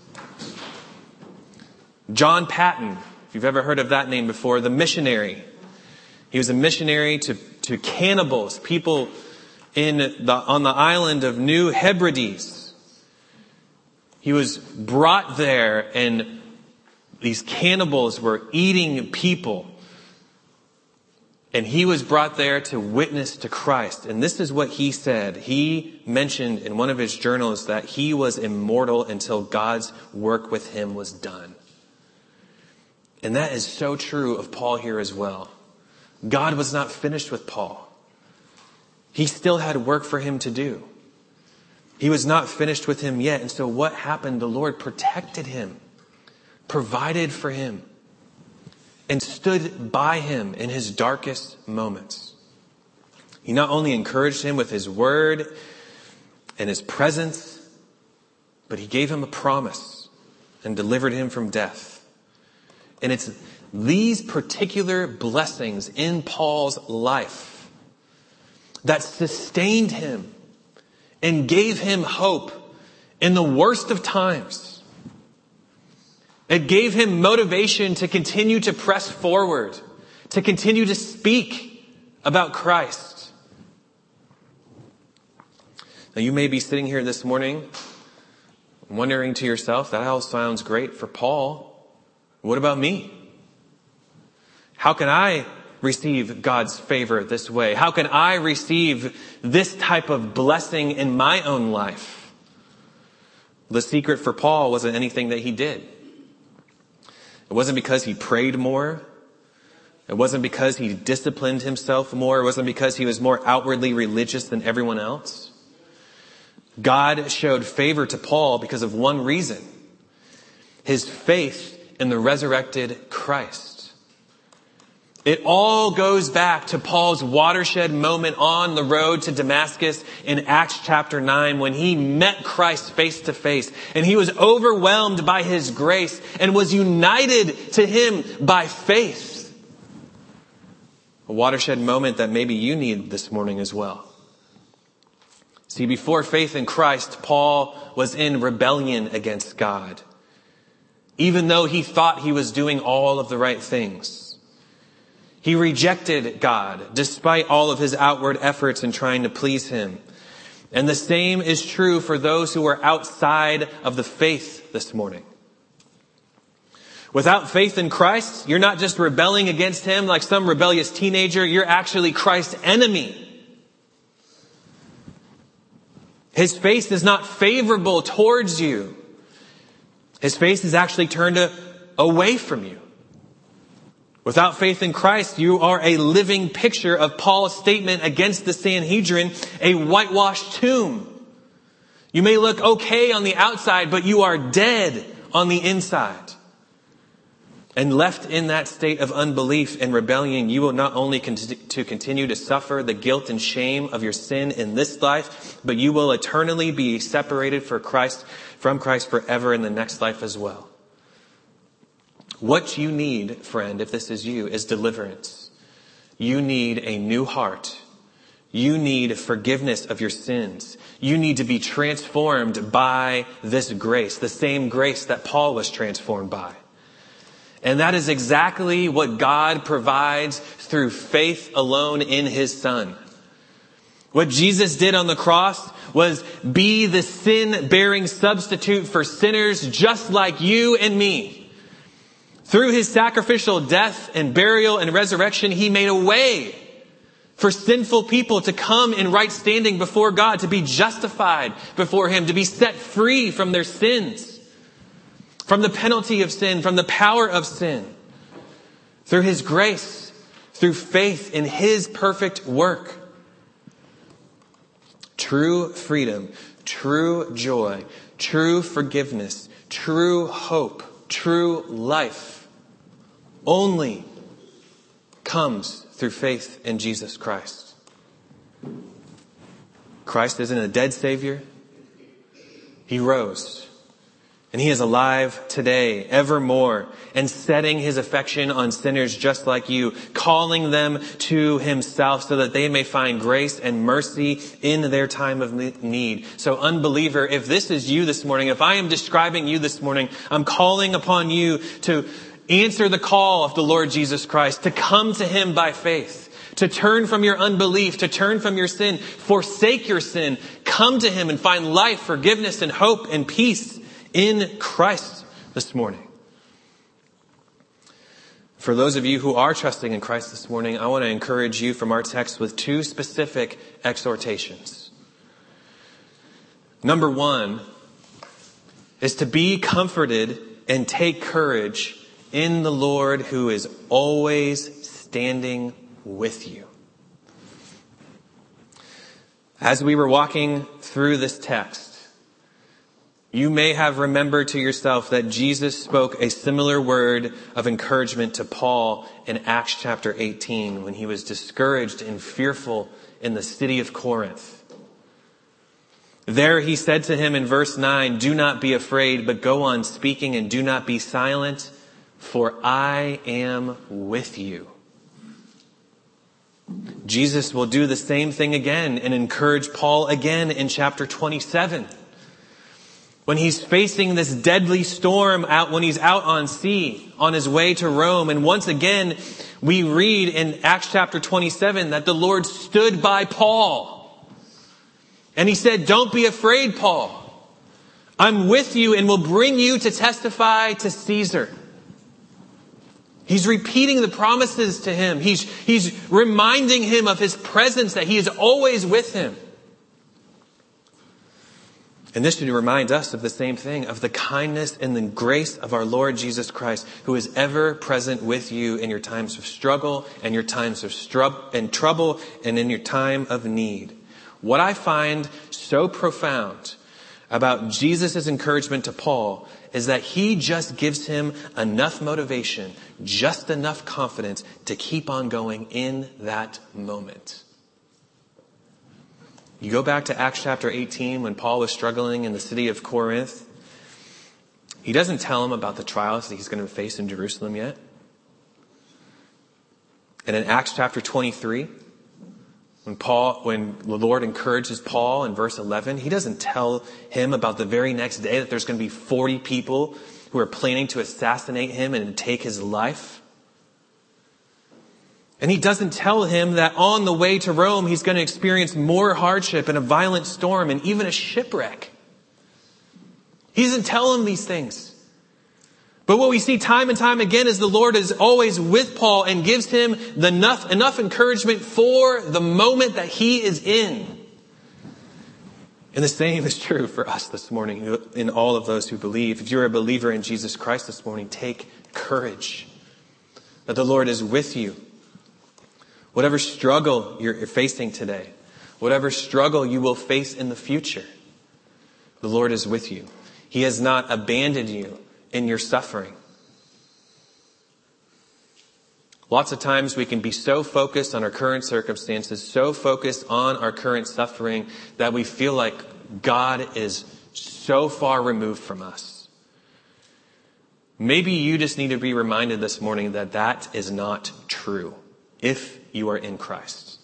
John Patton, if you've ever heard of that name before, the missionary. He was a missionary to, to cannibals, people in the, on the island of New Hebrides. He was brought there and these cannibals were eating people. And he was brought there to witness to Christ. And this is what he said. He mentioned in one of his journals that he was immortal until God's work with him was done. And that is so true of Paul here as well. God was not finished with Paul. He still had work for him to do. He was not finished with him yet. And so what happened? The Lord protected him, provided for him, and stood by him in his darkest moments. He not only encouraged him with his word and his presence, but he gave him a promise and delivered him from death. And it's these particular blessings in Paul's life that sustained him and gave him hope in the worst of times. It gave him motivation to continue to press forward, to continue to speak about Christ. Now you may be sitting here this morning wondering to yourself, that all sounds great for Paul. What about me? How can I receive God's favor this way? How can I receive this type of blessing in my own life? The secret for Paul wasn't anything that he did. It wasn't because he prayed more. It wasn't because he disciplined himself more. It wasn't because he was more outwardly religious than everyone else. God showed favor to Paul because of one reason: his faith in the resurrected Christ. It all goes back to Paul's watershed moment on the road to Damascus in Acts chapter nine, when he met Christ face to face, and he was overwhelmed by his grace and was united to him by faith. A watershed moment that maybe you need this morning as well. See, before faith in Christ, Paul was in rebellion against God, even though he thought he was doing all of the right things. He rejected God despite all of his outward efforts in trying to please him. And the same is true for those who are outside of the faith this morning. Without faith in Christ, you're not just rebelling against him like some rebellious teenager. You're actually Christ's enemy. His face is not favorable towards you. His face is actually turned away from you. Without faith in Christ, you are a living picture of Paul's statement against the Sanhedrin, a whitewashed tomb. You may look okay on the outside, but you are dead on the inside. And left in that state of unbelief and rebellion, you will not only con- to continue to suffer the guilt and shame of your sin in this life, but you will eternally be separated for Christ, from Christ forever in the next life as well. What you need, friend, if this is you, is deliverance. You need a new heart. You need forgiveness of your sins. You need to be transformed by this grace, the same grace that Paul was transformed by. And that is exactly what God provides through faith alone in his Son. What Jesus did on the cross was be the sin-bearing substitute for sinners just like you and me. Through his sacrificial death and burial and resurrection, he made a way for sinful people to come in right standing before God, to be justified before him, to be set free from their sins, from the penalty of sin, from the power of sin. Through his grace, through faith in his perfect work. True freedom, true joy, true forgiveness, true hope, true life only comes through faith in Jesus Christ. Christ isn't a dead Savior. He rose. And he is alive today, evermore, and setting his affection on sinners just like you, calling them to himself so that they may find grace and mercy in their time of need. So unbeliever, if this is you this morning, if I am describing you this morning, I'm calling upon you to answer the call of the Lord Jesus Christ, to come to him by faith, to turn from your unbelief, to turn from your sin, forsake your sin, come to him and find life, forgiveness, and hope and peace in Christ this morning. For those of you who are trusting in Christ this morning, I want to encourage you from our text with two specific exhortations. Number one is to be comforted and take courage in the Lord, who is always standing with you. As we were walking through this text, you may have remembered to yourself that Jesus spoke a similar word of encouragement to Paul in Acts chapter eighteen when he was discouraged and fearful in the city of Corinth. There he said to him in verse nine, "Do not be afraid, but go on speaking and do not be silent, for I am with you." Jesus will do the same thing again and encourage Paul again in chapter twenty-seven. When he's facing this deadly storm out, when he's out on sea on his way to Rome. And once again, we read in Acts chapter twenty-seven that the Lord stood by Paul. And he said, "Don't be afraid, Paul. I'm with you and will bring you to testify to Caesar. He's repeating the promises to him. He's, he's reminding him of his presence, that he is always with him. And this should remind us of the same thing, of the kindness and the grace of our Lord Jesus Christ, who is ever present with you in your times of struggle and your times of strub- and trouble and in your time of need. What I find so profound about Jesus' encouragement to Paul is that he just gives him enough motivation, just enough confidence to keep on going in that moment. You go back to Acts chapter eighteen when Paul was struggling in the city of Corinth. He doesn't tell him about the trials that he's going to face in Jerusalem yet. And in Acts chapter twenty-three, when Paul, when the Lord encourages Paul in verse eleven, he doesn't tell him about the very next day that there's going to be forty people who are planning to assassinate him and take his life. And he doesn't tell him that on the way to Rome, he's going to experience more hardship and a violent storm and even a shipwreck. He doesn't tell him these things. But what we see time and time again is the Lord is always with Paul and gives him the enough, enough encouragement for the moment that he is in. And the same is true for us this morning in all of those who believe. If you're a believer in Jesus Christ this morning, take courage that the Lord is with you. Whatever struggle you're facing today, whatever struggle you will face in the future, the Lord is with you. He has not abandoned you in your suffering. Lots of times we can be so focused on our current circumstances, so focused on our current suffering, that we feel like God is so far removed from us. Maybe you just need to be reminded this morning that that is not true. If you are in Christ,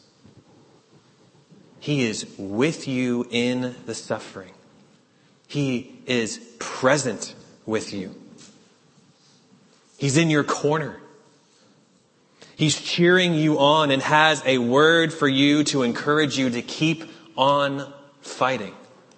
He is with you in the suffering. He is present with you. He's in your corner. He's cheering you on and has a word for you to encourage you to keep on fighting.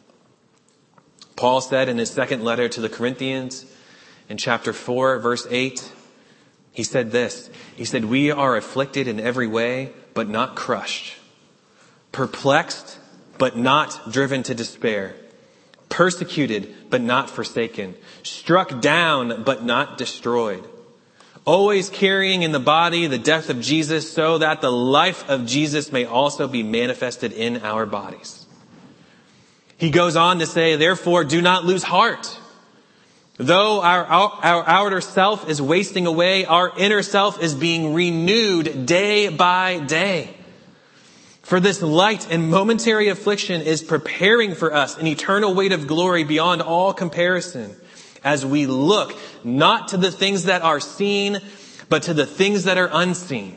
Paul said in his second letter to the Corinthians in chapter four, verse eight, he said this. He said, "We are afflicted in every way, but not crushed. Perplexed, but not driven to despair. Persecuted, but not forsaken. Struck down, but not destroyed. Always carrying in the body the death of Jesus, so that the life of Jesus may also be manifested in our bodies." He goes on to say, "Therefore, do not lose heart. Though our, our outer self is wasting away, our inner self is being renewed day by day. For this light and momentary affliction is preparing for us an eternal weight of glory beyond all comparison, as we look not to the things that are seen, but to the things that are unseen."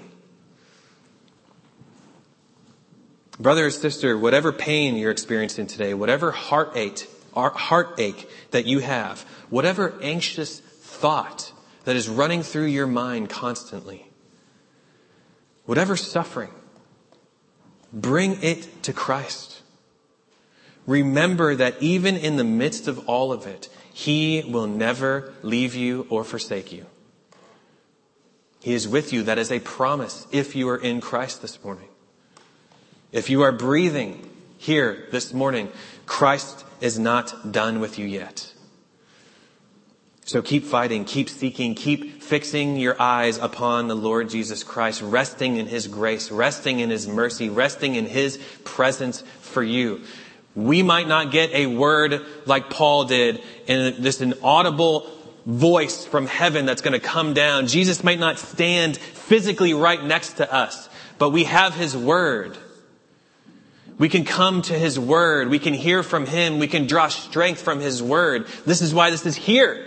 Brother or sister, whatever pain you're experiencing today, whatever heartache, heartache that you have, whatever anxious thought that is running through your mind constantly, whatever suffering, bring it to Christ. Remember that even in the midst of all of it, He will never leave you or forsake you. He is with you. That is a promise if you are in Christ this morning. If you are breathing here this morning, Christ is not done with you yet. So keep fighting, keep seeking, keep fixing your eyes upon the Lord Jesus Christ, resting in His grace, resting in His mercy, resting in His presence for you. We might not get a word like Paul did, and this an audible voice from heaven that's going to come down. Jesus might not stand physically right next to us, but we have His word. We can come to His word. We can hear from Him. We can draw strength from His word. This is why this is here.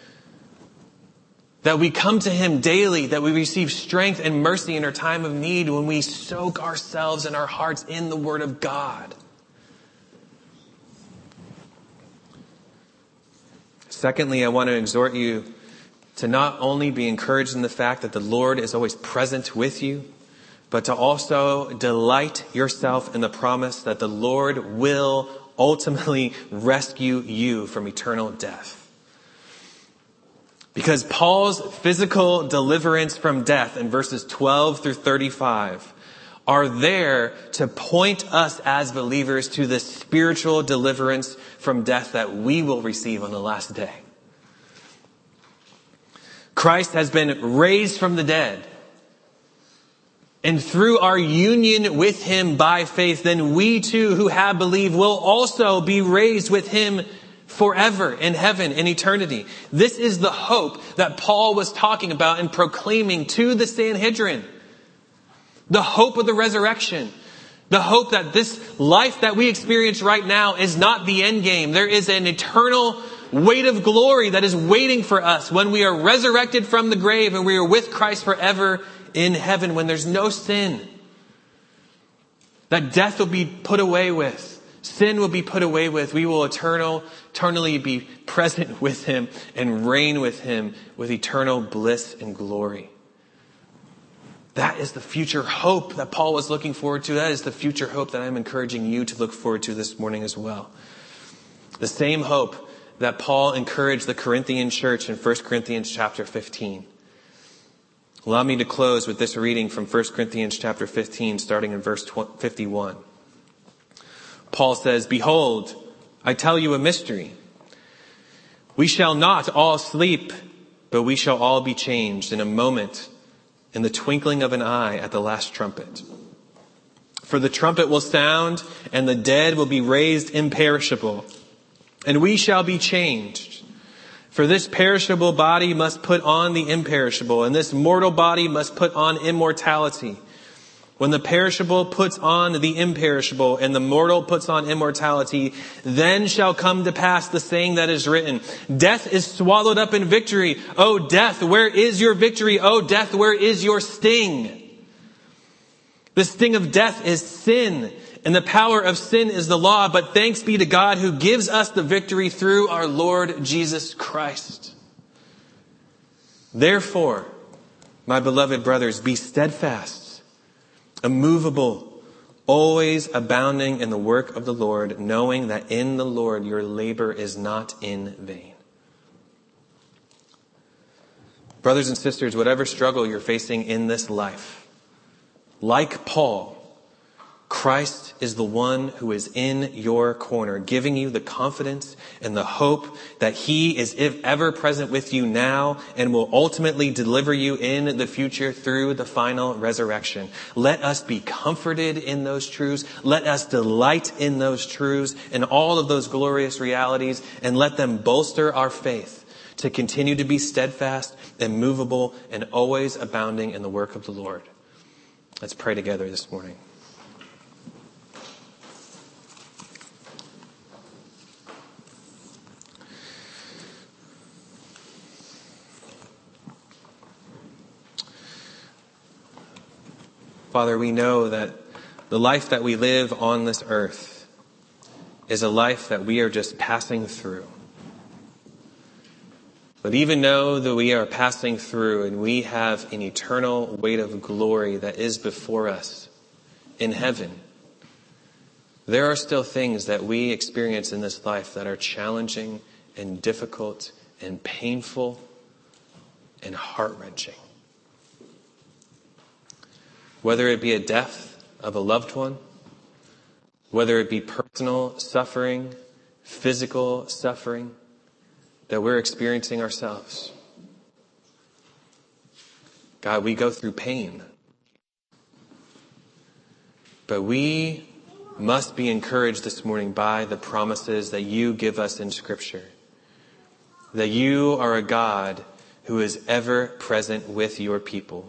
That we come to Him daily, that we receive strength and mercy in our time of need when we soak ourselves and our hearts in the Word of God. Secondly, I want to exhort you to not only be encouraged in the fact that the Lord is always present with you, but to also delight yourself in the promise that the Lord will ultimately rescue you from eternal death. Because Paul's physical deliverance from death in verses twelve through thirty-five are there to point us as believers to the spiritual deliverance from death that we will receive on the last day. Christ has been raised from the dead. And through our union with him by faith, then we too who have believed will also be raised with him forever in heaven, in eternity. This is the hope that Paul was talking about and proclaiming to the Sanhedrin. The hope of the resurrection. The hope that this life that we experience right now is not the end game. There is an eternal weight of glory that is waiting for us when we are resurrected from the grave and we are with Christ forever in heaven, when there's no sin. That death will be put away with. Sin will be put away with. We will eternal, eternally be present with him and reign with him with eternal bliss and glory. That is the future hope that Paul was looking forward to. That is the future hope that I'm encouraging you to look forward to this morning as well. The same hope that Paul encouraged the Corinthian church in First Corinthians chapter fifteen. Allow me to close with this reading from First Corinthians chapter fifteen, starting in verse fifty-one. Paul says, "Behold, I tell you a mystery. We shall not all sleep, but we shall all be changed in a moment, in the twinkling of an eye at the last trumpet. For the trumpet will sound, and the dead will be raised imperishable, and we shall be changed. For this perishable body must put on the imperishable, and this mortal body must put on immortality. When the perishable puts on the imperishable, and the mortal puts on immortality, then shall come to pass the saying that is written, Death is swallowed up in victory. O death, where is your victory? O death, where is your sting? The sting of death is sin, and the power of sin is the law. But thanks be to God who gives us the victory through our Lord Jesus Christ. Therefore, my beloved brothers, be steadfast, immovable, always abounding in the work of the Lord, knowing that in the Lord your labor is not in vain." Brothers and sisters, whatever struggle you're facing in this life, like Paul, Christ is the one who is in your corner, giving you the confidence and the hope that he is ever present with you now and will ultimately deliver you in the future through the final resurrection. Let us be comforted in those truths. Let us delight in those truths and all of those glorious realities, and let them bolster our faith to continue to be steadfast, immovable, and always abounding in the work of the Lord. Let's pray together this morning. Father, we know that the life that we live on this earth is a life that we are just passing through. But even though that we are passing through and we have an eternal weight of glory that is before us in heaven, there are still things that we experience in this life that are challenging and difficult and painful and heart-wrenching. Whether it be a death of a loved one, whether it be personal suffering, physical suffering that we're experiencing ourselves. God, we go through pain. But we must be encouraged this morning by the promises that you give us in Scripture. That you are a God who is ever present with your people.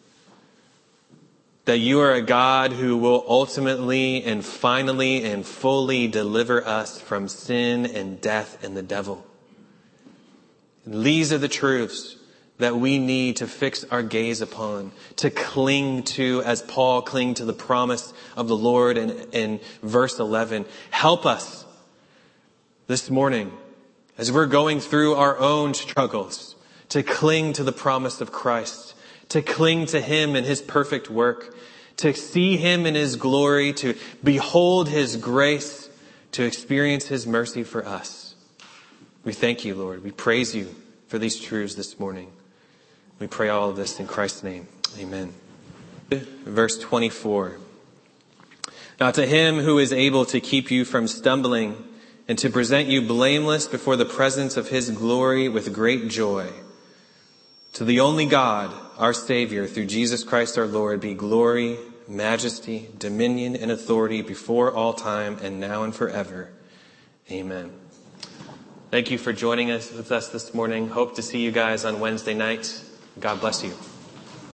That you are a God who will ultimately and finally and fully deliver us from sin and death and the devil. And these are the truths that we need to fix our gaze upon, to cling to, as Paul clinged to the promise of the Lord in, in verse eleven. Help us this morning as we're going through our own struggles to cling to the promise of Christ. To cling to him and his perfect work, to see him in his glory, to behold his grace, to experience his mercy for us. We thank you, Lord. We praise you for these truths this morning. We pray all of this in Christ's name. Amen. Verse twenty-four. Now to him who is able to keep you from stumbling and to present you blameless before the presence of his glory with great joy, to the only God, our Savior, through Jesus Christ our Lord, be glory, majesty, dominion, and authority before all time and now and forever. Amen. Thank you for joining us with us this morning. Hope to see you guys on Wednesday night. God bless you.